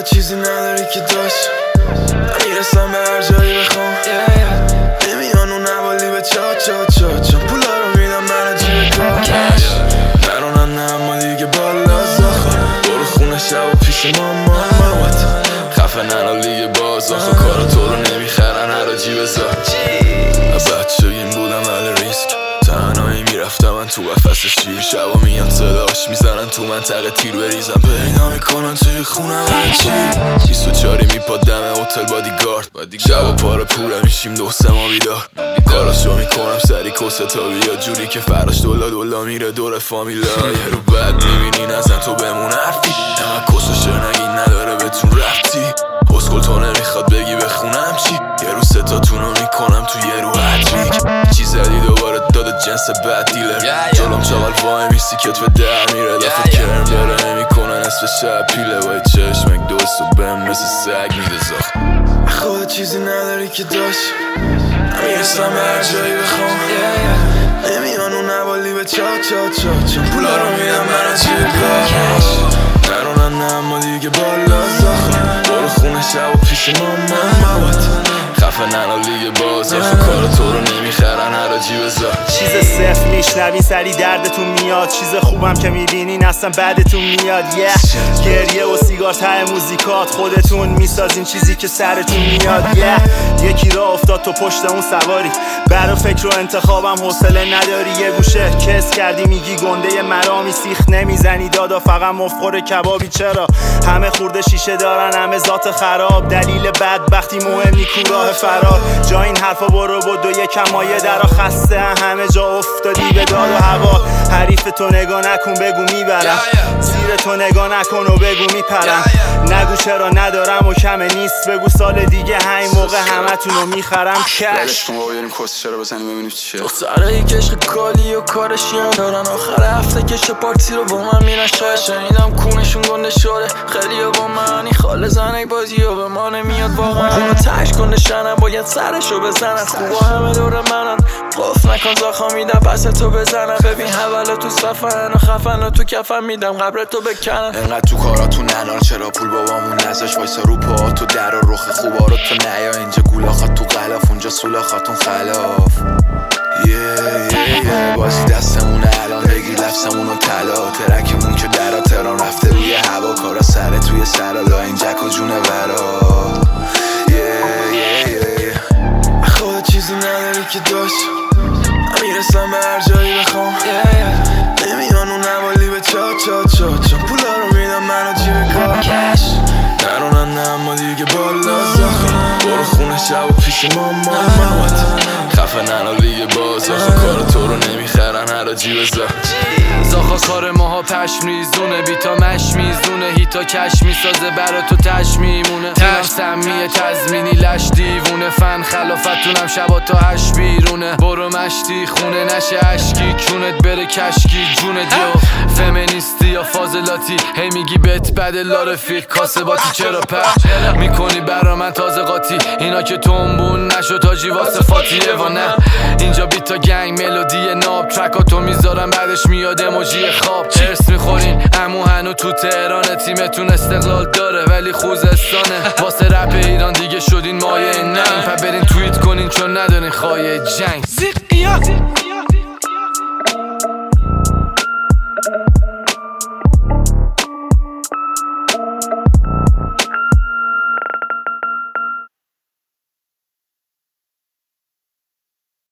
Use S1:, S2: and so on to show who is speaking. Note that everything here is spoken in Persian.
S1: چیزی نداری که داشت میرسم به هر جایی بخوام نمیان اون نوالی به چا پولا رو میدم من جیب کاش نرونن نه اما دیگه بالا زاخه برو خونه شب و پیش مامات خفه نرا لیگ باز آخه کارا تو رو نمیخرن هر جیب زا بچگیم بودم اهل ریسک تنهایی میرفتم من تو قفس شیر شبا میان صداش میزنن تو منطقه تیر بریزم پیدا میکنن توی خونم هرچی 24 میپاد دم هتل بادیگارد شبا پاره پوره میشیم دو سما بیدار کاراشو میکنم سری کسه تا بیا جوری که فراش دولا میره دور فامیلا یه رو بد میبینی نزن تو بمون حرفی اما کسو شنگی نداره بهتون رفتی پسکل تو نمیخواد بگی بخونم چی یه رو ستاتونو میکنم تو یه رو هتریک چی زدی دوباره داده جنس بد دیلر جلوم چاقل وای میسی کتف در میره دفت کرم داره نمیکنن نصف شب پیله وای چشمک دوست و بهم مثل سگ میده زخ خود چیزی نداری که داشت میرسم به هر جایی بخوام نمیان اون نوالی به چا پولا رو میدم من از جیب کاش نرونن نه اما دیگه بالا زاخه برو خونه شب و پیش مامات خفه نرا لیگ باز آخه کار تو رو نمیخرن هر جیب زا
S2: چیز صفر میشنوین سری دردتون میاد چیز خوبم که میبینین اصلا بعدتون میاد گریه و سیگار ته موزیکات خودتون میسازین چیزی که سرتون میاد یکی را افتاد تو پشت اون سواری برا فکر و انتخابم حوصله نداری یه گوشه کس کردی میگی گنده مرامی سیخ نمیزنی دادا فقط مفخور کبابی چرا همه خورده شیشه دارن همه ذات خراب دلیل بدبختی مهم نیکو راه فرار جا این حرفا برو بود و یکم مایه درا خسته همه جا افتادی به داد و هوا حریف تو نگاه نکن بگو میبرم زیر تو نگاه نکن و بگو میپرم نگو چرا ندارم و کمه نیست بگو سال دیگه همین موقع همتونو میخرم کش
S1: کن بابا بریم کس چرا بزنیم ببینیم چیه
S3: دخترایی که عشق کالی و کارشی هم دارن آخر هفته که پارتی رو با من میرن شاید شنیدم کونشون گنده شده خیلی با منی خاله زنک بازی و به ما نمیاد واقعا اونو تش کنده شنم باید سرشو بزنن خوبا همه دور منن قف نکن زاخا میدم پس تو بزنم ببین حوالا تو صفن و خفن و تو کفن میدم قبر تو بکنن
S1: انقدر تو کاراتون ننان چرا پول بابامون نزاش وایسا رو پا تو در و رخ خوبا رو تو نیا اینجا گولاخات تو غلاف اونجا سولاخاتون خلاف بازی دستمونه الان بگیر لفظمونو طلا ترکمون که درا تران رفته روی هوا کارا سر توی سرالا این جک و جونه برا خود چیزی نداری که داشت میرسم به هر جایی بخوام نمیان اون نوالی به چا پولا رو میدم من جیب کاش نرونن نه اما دیگه بالا زاخه برو خونه شب و پیش مامات خفه نرا لیگ باز آخه کار تو رو نمیخرن هر جیب زا
S3: زاخا کار ماها پشم ریزونه بیتا مش میزونه هیتا کش میسازه برا تو تش میمونه تیمش سمیه تزمینی لش دیوونه فن خلافتونم شبا تا 8 بیرونه برو مشتی خونه نشه عشقی کونت بره کشکی جونه دیو فمینیستی یا فاضلاتی هی میگی بهت بده لارفیق کاسباتی چرا پر میکنی برا من تازه قاطی اینا که تنبون نشو تاجی واسه فاتیه و نه اینجا بیتا گنگ ملودی ناب ترکاتو میذارم بعدش میاد اموجی خواب چرس میخورین امو هنو تو تهرانه تیمتون استقلال داره ولی خوزستانه واسه رپ ایران دیگه شدین مایه ننگ پا برین توییت کنین چون ندارین خواهی جنگ